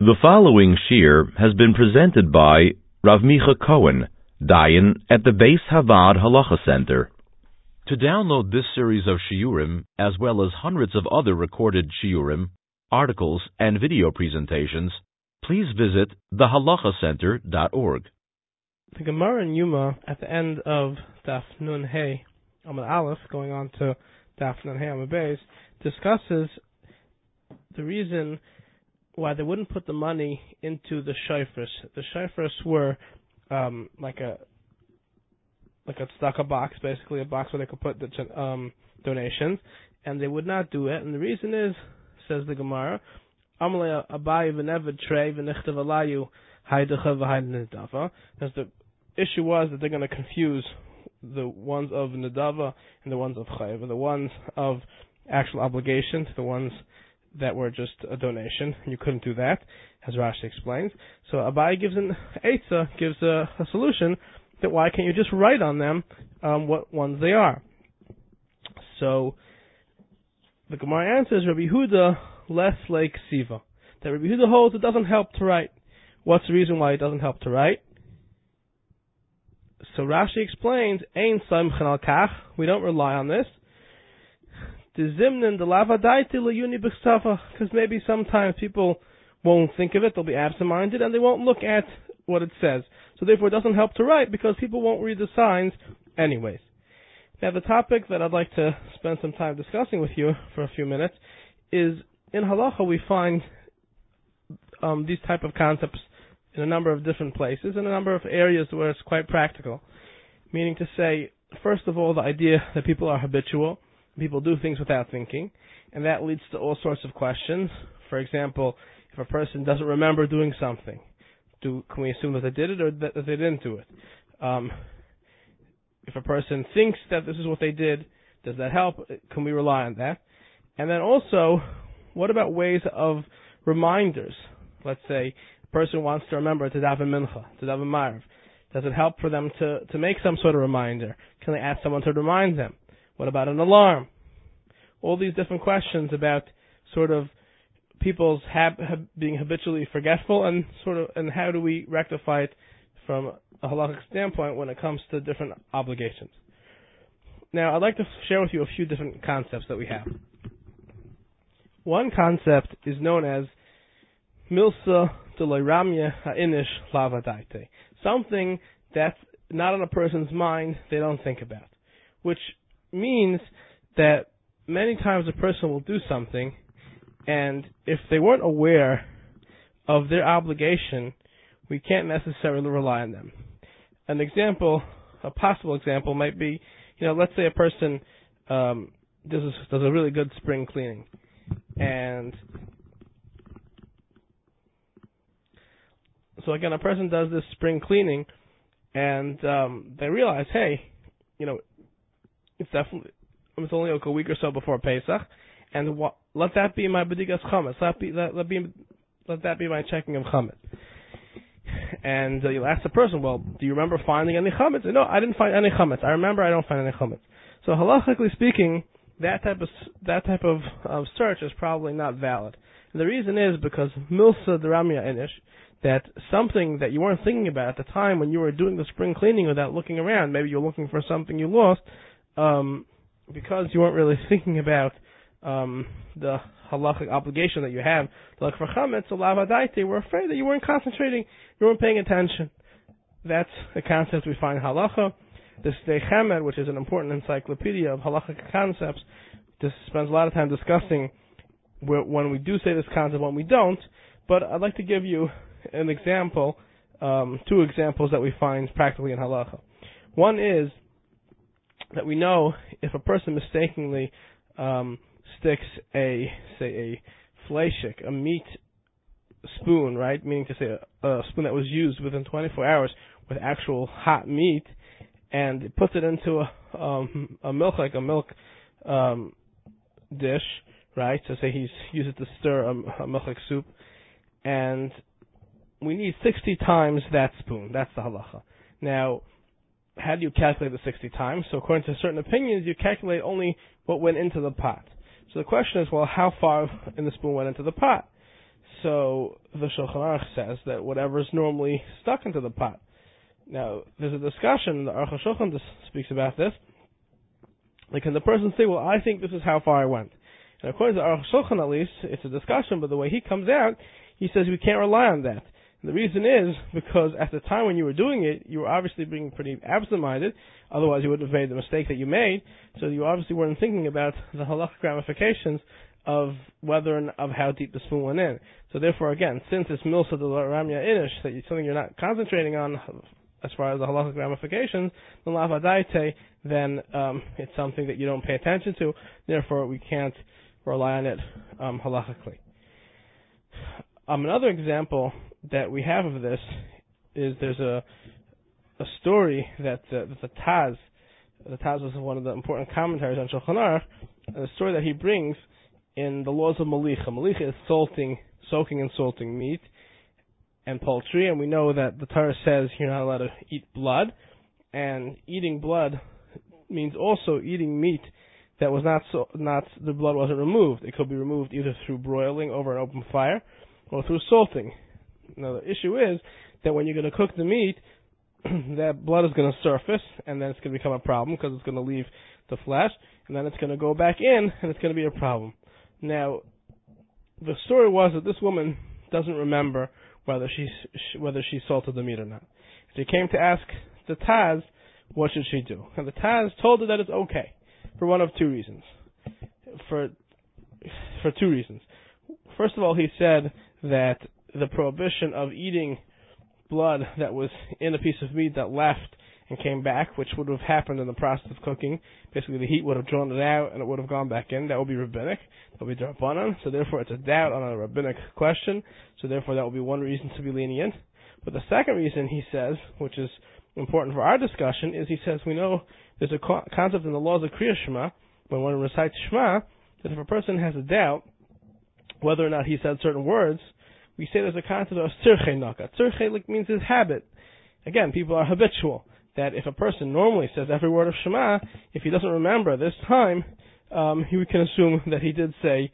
The following shir has been presented by Rav Micha Cohen, Dayan at the Beis Havad Halacha Center. To download this series of shiurim, as well as hundreds of other recorded shiurim, articles, and video presentations, please visit thehalachacenter.org. The Gemara in Yuma at the end of Daf Nun Hey Amud Aleph, going on to Daf Nun Hey Amud Beis, discusses the reason why they wouldn't put the money into the shofars. The shofars were like a tzedakah box, basically a box where they could put the donations, and they would not do it. And the reason is, says the Gemara, Amalei Abaye v'neved trei v'nichtav alayu haydecha v'haydnedava. Because the issue was that they're going to confuse the ones of nedava and the ones of chayav, the ones of actual obligation to the ones that were just a donation. You couldn't do that, as Rashi explains. So Abaye gives an eitzah, gives a solution that why can't you just write on them what ones they are? So the Gemara answers, Rabbi Yehuda less like Siva. That Rabbi Yehuda holds it doesn't help to write. What's the reason why it doesn't help to write? So Rashi explains, Ein Samchan al Kach, we don't rely on this. Because maybe sometimes people won't think of it, they'll be absent-minded, and they won't look at what it says. So therefore it doesn't help to write, because people won't read the signs anyways. Now the topic that I'd like to spend some time discussing with you for a few minutes is, in halacha we find these type of concepts in a number of different places, in a number of areas where it's quite practical. Meaning to say, first of all, the idea that people are habitual. People do things without thinking, and that leads to all sorts of questions. For example, if a person doesn't remember doing something, can we assume that they did it or that they didn't do it? If a person thinks that this is what they did, does that help? Can we rely on that? And then also, what about ways of reminders? Let's say a person wants to remember to daven mincha, to daven ma'ariv. Does it help for them to make some sort of reminder? Can they ask someone to remind them? What about an alarm? All these different questions about sort of people's being habitually forgetful, and how do we rectify it from a halakhic standpoint when it comes to different obligations. Now, I'd like to share with you a few different concepts that we have. One concept is known as milsa deloiramya ha'inish lavadaite, something that's not on a person's mind, they don't think about, which means that many times a person will do something, and if they weren't aware of their obligation, we can't necessarily rely on them. An example, a possible example might be, let's say a person does a really good spring cleaning, and so again, a person does this spring cleaning, and they realize, hey, it's only a week or so before Pesach, and let that be my bedigas chametz. Let that be my checking of chametz. And you'll ask the person, well, do you remember finding any chametz? No, I didn't find any chametz. I remember I don't find any chametz. So halachically speaking, that type of search is probably not valid. And the reason is because milsa deramya inish, that something that you weren't thinking about at the time when you were doing the spring cleaning without looking around, maybe you're looking for something you lost, because you weren't really thinking about the halachic obligation that you have to look for chametz, so lavadaite, we're afraid that you weren't concentrating, you weren't paying attention. That's the concept we find in halacha. The Sdei Chemed, which is an important encyclopedia of halachic concepts, just spends a lot of time discussing when we do say this concept, when we don't. But I'd like to give you an example, two examples that we find practically in halacha. One is that we know if a person mistakenly sticks a fleishik, a meat spoon, right, meaning to say a spoon that was used within 24 hours with actual hot meat, and puts it into a milk dish, right, so say he's used it to stir a milk soup, and we need 60 times that spoon. That's the halacha. Now, how do you calculate the 60 times? So according to certain opinions, you calculate only what went into the pot. So the question is, well, how far in the spoon went into the pot? So the Shulchan Aruch says that whatever is normally stuck into the pot. Now, there's a discussion, the Aruch HaShulchan speaks about this. Like, can the person say, well, I think this is how far I went? And according to the Aruch HaShulchan, at least, it's a discussion, but the way he comes out, he says we can't rely on that. And the reason is because at the time when you were doing it, you were obviously being pretty absent-minded, otherwise you would have made the mistake that you made, so you obviously weren't thinking about the halachic ramifications of whether and of how deep the spoon went in. So therefore, again, since it's milsa de ramya inish, that it's something you're not concentrating on as far as the halachic ramifications, then it's something that you don't pay attention to. Therefore, we can't rely on it halachically. Another example that we have of this is there's a story that the Taz was one of the important commentaries on Shulchan Aruch, a story that he brings in the laws of Malicha. Malicha is soaking and salting meat and poultry, and we know that the Torah says you're not allowed to eat blood, and eating blood means also eating meat that was not the blood wasn't removed. It could be removed either through broiling over an open fire or through salting. Now the issue is that when you're going to cook the meat, that blood is going to surface, and then it's going to become a problem because it's going to leave the flesh, and then it's going to go back in, and it's going to be a problem. Now, the story was that this woman doesn't remember whether she salted the meat or not. She came to ask the Taz, what should she do? And the Taz told her that it's okay, for one of two reasons. For two reasons. First of all, he said that the prohibition of eating blood that was in a piece of meat that left and came back, which would have happened in the process of cooking, basically the heat would have drawn it out and it would have gone back in, that would be rabbinic, that would be drabanan, so therefore it's a doubt on a rabbinic question, so therefore that would be one reason to be lenient. But the second reason, he says, which is important for our discussion, is he says we know there's a concept in the laws of Kriya Shema, when one recites Shema, that if a person has a doubt whether or not he said certain words, we say there's a concept of tzirchei naka. Tzirchei means his habit. Again, people are habitual. That if a person normally says every word of Shema, if he doesn't remember this time, we can assume that he did say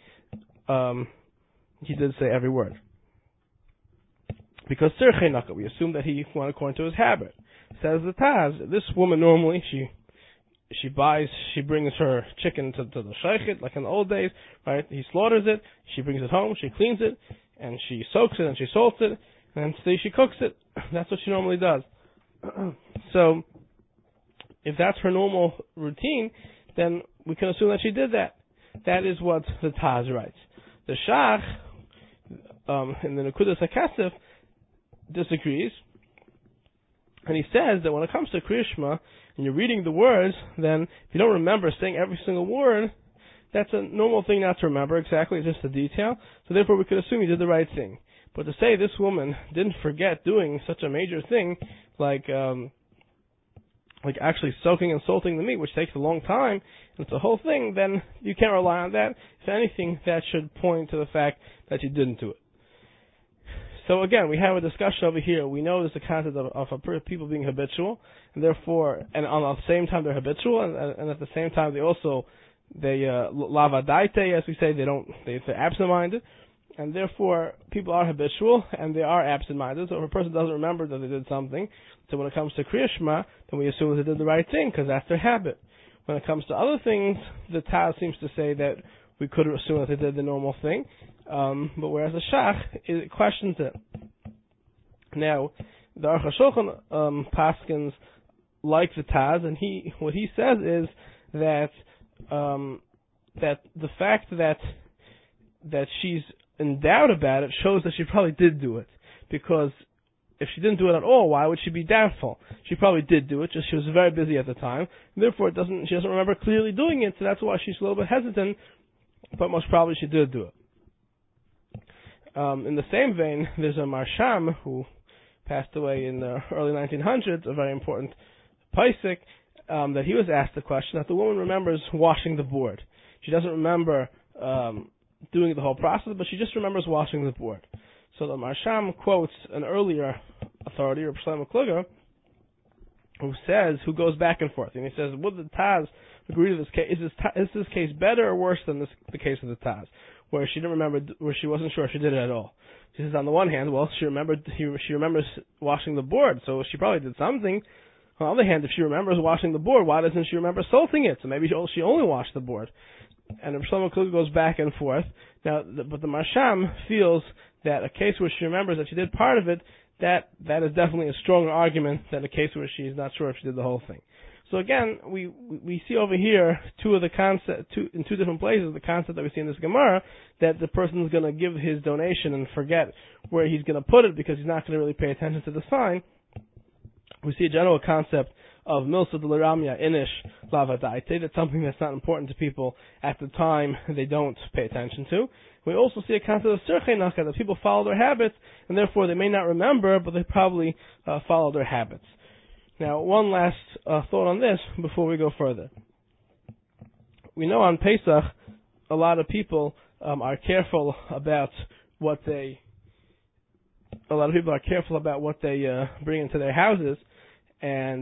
every word. Because tzirchei naka, we assume that he went according to his habit. Says the Taz, this woman normally she brings her chicken to the shaychit like in the old days, right? He slaughters it, she brings it home, she cleans it, and she soaks it and she salts it, and she cooks it. That's what she normally does. So, if that's her normal routine, then we can assume that she did that. That is what the Taz writes. The Shach, in the Nekudas HaKesef, disagrees, and he says that when it comes to Kriya Shema, and you're reading the words, then if you don't remember saying every single word, that's a normal thing not to remember exactly, it's just a detail, so therefore we could assume you did the right thing. But to say this woman didn't forget doing such a major thing, like actually soaking and salting the meat, which takes a long time, and it's a whole thing, then you can't rely on that. If anything, that should point to the fact that you didn't do it. So again, we have a discussion over here. We know there's a concept of people being habitual, and therefore, and on the same time they're habitual, and at the same time they lavadaite, as we say, they're absent-minded. And therefore, people are habitual, and they are absent-minded. So if a person doesn't remember that they did something, so when it comes to Kriya Shema, then we assume that they did the right thing, because that's their habit. When it comes to other things, the Taz seems to say that we could assume that they did the normal thing, but whereas the Shach, it questions it. Now, the Aruch HaShulchan paskins like the Taz, and what he says is that the fact that she's in doubt about it shows that she probably did do it. Because if she didn't do it at all, why would she be doubtful? She probably did do it, just she was very busy at the time. Therefore, she doesn't remember clearly doing it, so that's why she's a little bit hesitant, but most probably she did do it. In the same vein, there's a Marsham who passed away in the early 1900s, a very important Paisik, that he was asked the question that the woman remembers washing the board. She doesn't remember doing the whole process, but she just remembers washing the board. So the Marsham quotes an earlier authority, Reb Shlomo Kluger, who goes back and forth, and he says, would the Taz agree to this case? Is this case better or worse than the case of the Taz? where she didn't remember, where she wasn't sure if she did it at all. She says, on the one hand, well, she remembers washing the board, so she probably did something. On the other hand, if she remembers washing the board, why doesn't she remember salting it? So maybe she only washed the board. And Rav Shlomo Kluger goes back and forth. Now, but the Marsham feels that a case where she remembers that she did part of it, that is definitely a stronger argument than a case where she's not sure if she did the whole thing. So again, we see over here in two different places the concept that we see in this Gemara, that the person is going to give his donation and forget where he's going to put it because he's not going to really pay attention to the sign. We see a general concept of milsa de l'ramya inish lavadaite. That's something that's not important to people at the time they don't pay attention to. We also see a concept of sirchei naka, that people follow their habits, and therefore they may not remember, but they probably follow their habits. Now, one last thought on this before we go further. We know on Pesach, a lot of people are careful about what they bring into their houses, and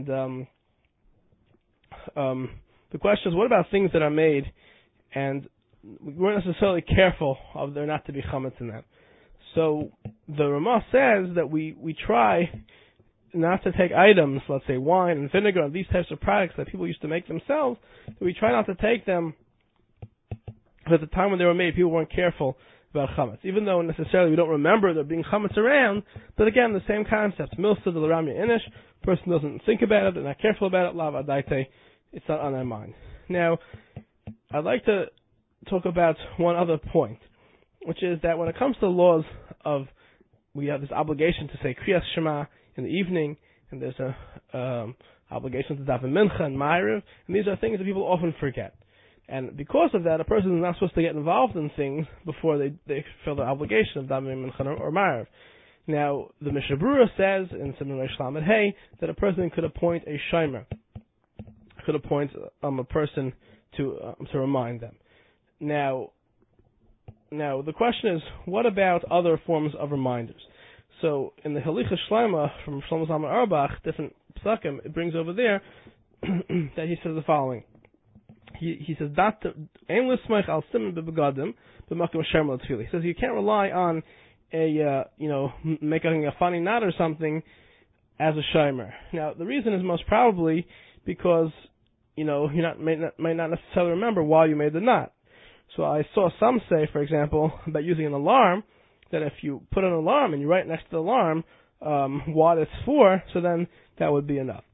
the question is, what about things that are made and we weren't necessarily careful of there not to be chametz in them? So the Ramah says that we try not to take items, let's say wine and vinegar and these types of products that people used to make themselves, that we try not to take them at the time when they were made. People weren't careful about chametz, even though necessarily we don't remember there being chametz around. But again, the same concept. Milsa de l'ramya inish. Person doesn't think about it, they're not careful about it. Lav adaite, it's not on their mind. Now, I'd like to talk about one other point, which is that when it comes to laws of, we have this obligation to say Kriyas Shema in the evening, and there's a obligation to daven mincha and ma'ariv, and these are things that people often forget. And because of that, a person is not supposed to get involved in things before they feel the obligation of davening mincha or ma'ariv. Now, the Mishnah Berurah says in Siman Reish Lamed Hey that a person could appoint a shomer, could appoint a person to remind them. Now the question is, what about other forms of reminders? So in the Halicha Shleima from Shlomo Zalman Auerbach, different psakim, it brings over there that he says the following. He says that ein l'smeich al siman bebegadim b'makom sherm l'tefillah. He says you can't rely on making a funny knot or something as a shomer. Now the reason is most probably because you may not necessarily remember why you made the knot. So I saw some say, for example, about using an alarm, that if you put an alarm and you write next to the alarm what it's for, so then that would be enough.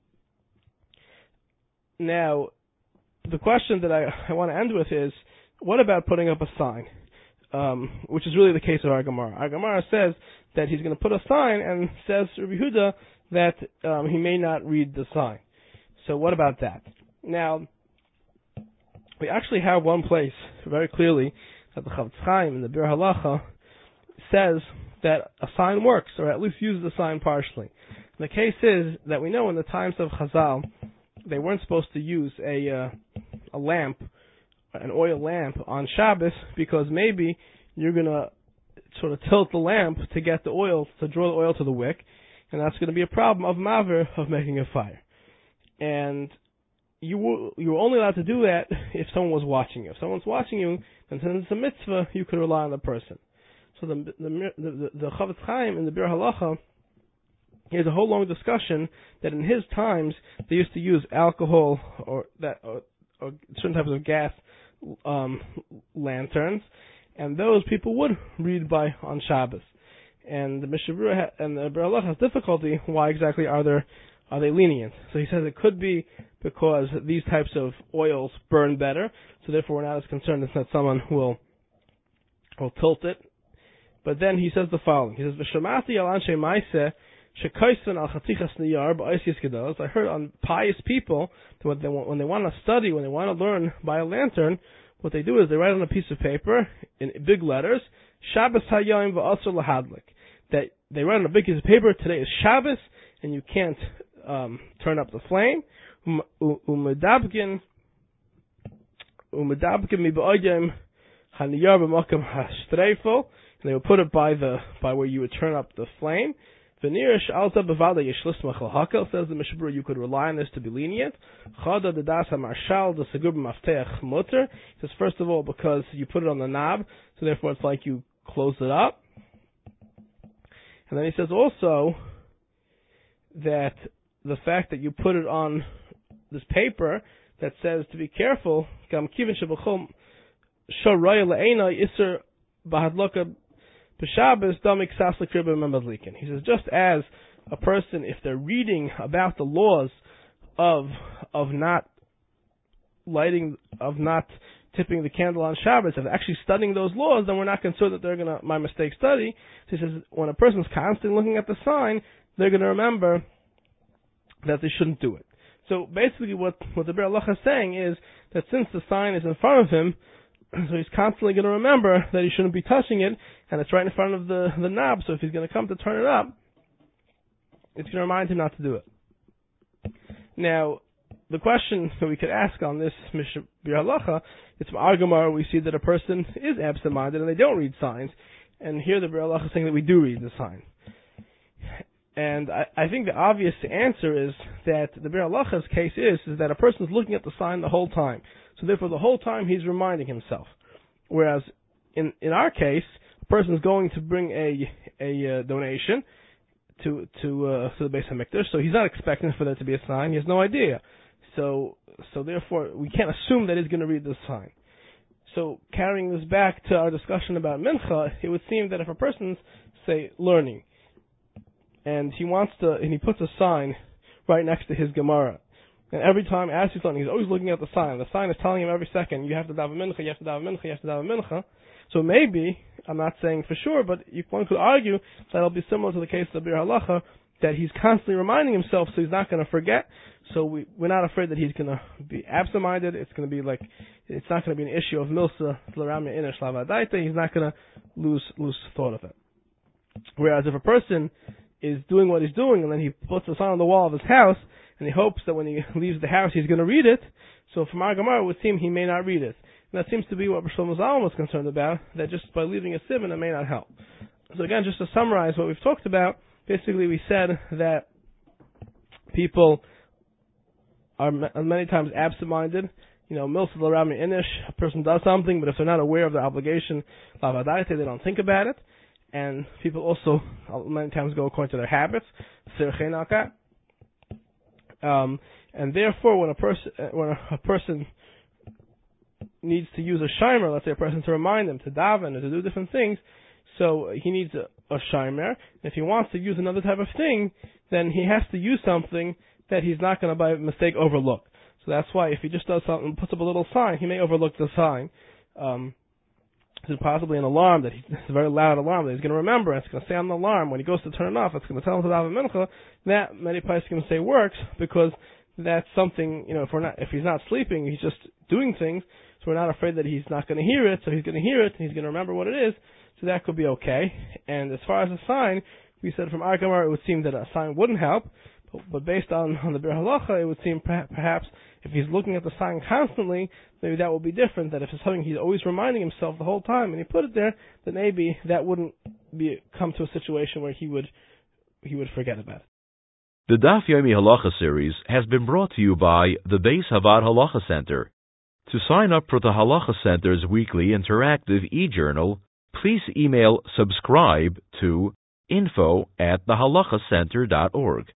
Now, the question that I want to end with is, what about putting up a sign? Which is really the case of our Gemara. Our Gemara says that he's going to put a sign, and says Rabbi Yehuda that he may not read the sign. So what about that? Now, we actually have one place very clearly that the Chavetz Chaim in the Bir Halacha says that a sign works, or at least uses the sign partially. The case is that we know in the times of Chazal, they weren't supposed to use a lamp, an oil lamp on Shabbos, because maybe you're going to sort of tilt the lamp to get the oil, to draw the oil to the wick, and that's going to be a problem of maver, of making a fire. And you were only allowed to do that if someone was watching you. If someone's watching you, then since it's a mitzvah, you could rely on the person. So the Chavetz Chaim in the Bir Halacha, he has a whole long discussion that in his times they used to use alcohol or certain types of gas lanterns, and those people would read by on Shabbos. And the Mishnah Berurah and the Bir Halacha has difficulty. Why exactly are they lenient? So he says it could be because these types of oils burn better, so therefore we're not as concerned as that someone will tilt it. But then he says the following. He says, "V'shamati al anshe ma'aseh shekaysen al chatichas niyar ba'osis gedolos." I heard on pious people that when they want to study, when they want to learn by a lantern, what they do is they write on a piece of paper in big letters, Shabbos hayom v'asur lahadlik. That they write on a big piece of paper, today is Shabbos, and you can't turn up the flame. Umedabkin mi ba'oyim haniyar b'makam ha'streifel. And they would put it by where you would turn up the flame. V'nirish alta bevada yishlis machal hakel, says the Mishabura, you could rely on this to be lenient. Chada de das ha-marshal de segur b'mafteach mutter. He says, first of all, because you put it on the knob, so therefore it's like you close it up. And then he says also that the fact that you put it on this paper that says to be careful, gam kivin shebachol shoraya le'ena iser bahadloka b'shabes damik sas l'kribba memazlikin. He says, just as a person, if they're reading about the laws of not tipping the candle on Shabbos, if they're actually studying those laws, then we're not concerned that they're going to, my mistake, study. So he says, when a person's constantly looking at the sign, they're going to remember that they shouldn't do it. So basically what the Biur Halacha is saying is that since the sign is in front of him, so he's constantly going to remember that he shouldn't be touching it, and it's right in front of the knob, so if he's going to come to turn it up, it's going to remind him not to do it. Now, the question that we could ask on this Biur Halacha, it's from our Gemara, we see that a person is absent-minded and they don't read signs, and here the Biur Halacha is saying that we do read the sign. And I think the obvious answer is that the Biur Halacha's case is that a person is looking at the sign the whole time. So therefore the whole time he's reminding himself. Whereas in our case, a person is going to bring a donation to the Beis HaMikdash, so he's not expecting for there to be a sign. He has no idea. So therefore we can't assume that he's going to read this sign. So carrying this back to our discussion about Mincha, it would seem that if a person's, say, learning, and he puts a sign right next to his Gemara, and every time as he's learning, he's always looking at the sign. The sign is telling him every second, you have to daven mincha, you have to daven mincha, you have to daven mincha. So maybe, I'm not saying for sure, but one could argue that it'll be similar to the case of the Biur Halacha, that he's constantly reminding himself, so he's not going to forget. So we're not afraid that he's going to be absent-minded. It's going to be like, it's not going to be an issue of milsa l'ramya inish lavadaita. He's not going to lose thought of it. Whereas if a person is doing what he's doing, and then he puts a sign on the wall of his house, and he hopes that when he leaves the house he's going to read it, so from our Gemara it would seem he may not read it. And that seems to be what Shlomo Zalman was concerned about, that just by leaving a siman it may not help. So again, just to summarize what we've talked about, basically we said that people are many times absent-minded. Milsa l'ramya inish, a person does something, but if they're not aware of their obligation, lavadaita, they don't think about it. And people also many times go according to their habits, and therefore when a person needs to use a shimer, let's say a person to remind them to daven or to do different things, so he needs a shimer. If he wants to use another type of thing, then he has to use something that he's not going to by mistake overlook. So that's why if he just does something, puts up a little sign, he may overlook the sign. There's possibly an alarm it's a very loud alarm that he's going to remember, and it's going to say on the alarm when he goes to turn it off, it's going to tell him to daven mincha. That many places can say works, because that's something, if he's not sleeping, he's just doing things, so we're not afraid that he's not going to hear it, so he's going to hear it, and he's going to remember what it is, so that could be okay. And as far as a sign, we said from our Gemara it would seem that a sign wouldn't help, but based on the Biur Halacha, it would seem perhaps if he's looking at the sign constantly, maybe that will be different, that if it's something he's always reminding himself the whole time, and he put it there, then maybe that wouldn't come to a situation where he would forget about it. The Daf Yomi Halacha series has been brought to you by the Beis Havad Halacha Center. To sign up for the Halacha Center's weekly interactive e-journal, please email subscribe to info@thehalachacenter.org.